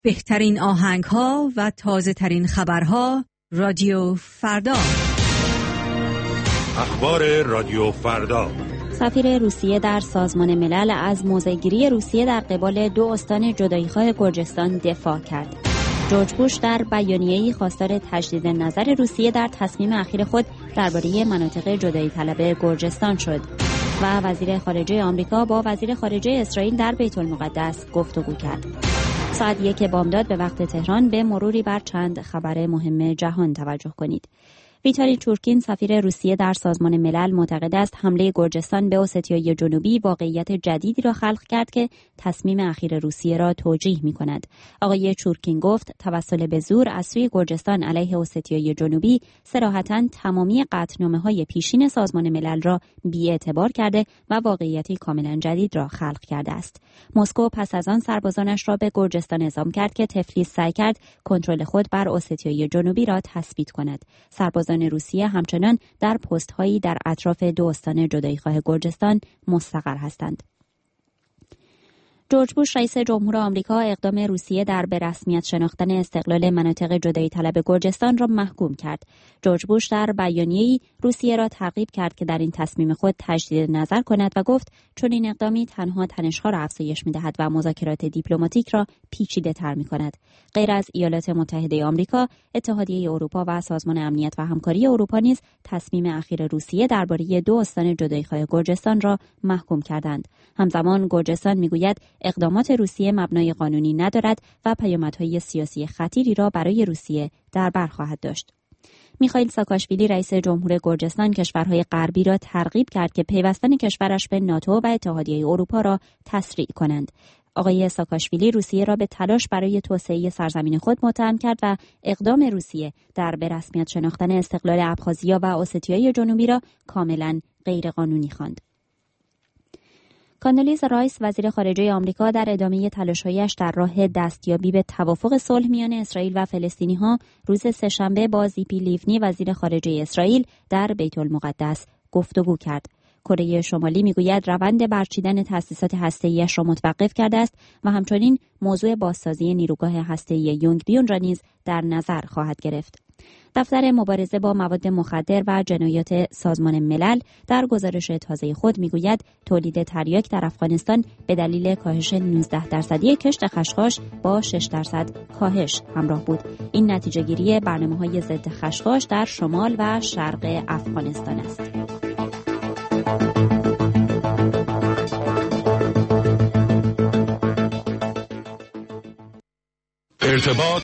بهترین آهنگ‌ها و تازه‌ترین خبرها رادیو فردا. اخبار رادیو فردا. سفیر روسیه در سازمان ملل از موضع‌گیری روسیه در قبال 2 استان جدایی‌خواه گرجستان دفاع کرد. جورج بوش در بیانیه‌ای خواستار تجدید نظر روسیه در تصمیم اخیر خود درباره مناطق جدایی طلب گرجستان شد و وزیر خارجه آمریکا با وزیر خارجه اسرائیل در بیت المقدس گفتگو کرد. ساعت 1 بامداد به وقت تهران به مروری بر چند خبر مهم جهان توجه کنید. ویتالی چورکین سفیر روسیه در سازمان ملل معتقد است حمله گرجستان به اوستیای جنوبی واقعیت جدیدی را خلق کرد که تصمیم اخیر روسیه را توجیه می‌کند. آقای چورکین گفت توسل به زور از سوی گرجستان علیه اوستیای جنوبی صراحتاً تمامی قطعنامه‌های پیشین سازمان ملل را بی‌اعتبار کرده و واقعیتی کاملاً جدید را خلق کرده است. مسکو پس از آن سربازانش را به گرجستان اعزام کرد که تفلیس سعی کرد کنترل خود بر اوستیای جنوبی را تثبیت کند. سربازان روسیه همچنان در پست‌هایی در اطراف 2 استان جدایی‌خواه گرجستان مستقر هستند. جورج بوش رئیس جمهور آمریکا اقدام روسیه در به رسمیت شناختن استقلال مناطق جدایی طلب گرجستان را محکوم کرد. جورج بوش در بیانیه‌ای روسیه را ترغیب کرد که در این تصمیم خود تجدید نظر کند و گفت چون این اقدامی تنها تنش‌ها را افزایش می‌دهد و مذاکرات دیپلماتیک را پیچیده‌تر می‌کند. غیر از ایالات متحده آمریکا، اتحادیه اروپا و سازمان امنیت و همکاری اروپا نیز تصمیم اخیر روسیه درباره 2 استان جدایی‌خواه گرجستان را محکوم کردند. همزمان گرجستان می‌گوید اقدامات روسیه مبنای قانونی ندارد و پیامدهای سیاسی خطیری را برای روسیه در بر خواهد داشت. میخائیل ساکاشویلی رئیس جمهور گرجستان کشورهای غربی را ترغیب کرد که پیوستن کشورش به ناتو و اتحادیه اروپا را تسریع کنند. آقای ساکاشویلی روسیه را به تلاش برای توسعه سرزمین خود متهم کرد و اقدام روسیه در به رسمیت شناختن استقلال ابخازیا و اوستیای جنوبی را کاملا غیرقانونی خواند. کاندولیزا رایس وزیر خارجه آمریکا در ادامه تلاش‌هایش در راه دستیابی به توافق صلح میان اسرائیل و فلسطینی‌ها روز سه‌شنبه با زیپی لیونی وزیر خارجه اسرائیل در بیت المقدس گفتگو کرد. کره شمالی میگوید روند برچیدن تأسیسات هسته‌ایش را متوقف کرده است و همچنین موضوع بازسازی نیروگاه هسته‌ای یونگبیون را نیز در نظر خواهد گرفت. دفتر مبارزه با مواد مخدر و جنایات سازمان ملل در گزارش تازه خود میگوید تولید تریاک در افغانستان به دلیل کاهش 19% کشت خشخاش با 6% کاهش همراه بود. این نتیجه گیری برنامه‌های ضد خشخاش در شمال و شرق افغانستان است. ارتباط